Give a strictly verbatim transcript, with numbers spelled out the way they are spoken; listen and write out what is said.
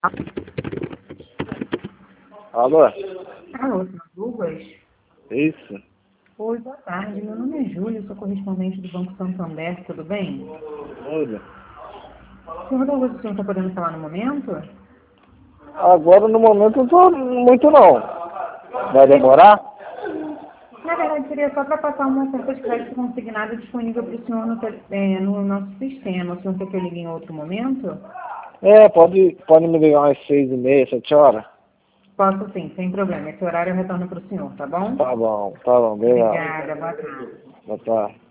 Alô? Alô, senhor Douglas? Isso? Oi, boa tarde. Meu nome é Júlia, sou correspondente do Banco Santander, tudo bem? Olha. Senhor Douglas, o senhor está podendo falar no momento? Agora no momento não tô muito não. Vai demorar? Na verdade, seria só para passar uma oferta de crédito consignado disponível para o senhor no, te- eh, no nosso sistema. O senhor quer que eu ligue em outro momento? É, pode, pode me ligar umas seis e meia, sete horas? Posso sim, sem problema. Esse horário eu retorno para o senhor, tá bom? Tá bom, tá bom, obrigado. Obrigada, boa tarde. Boa tarde.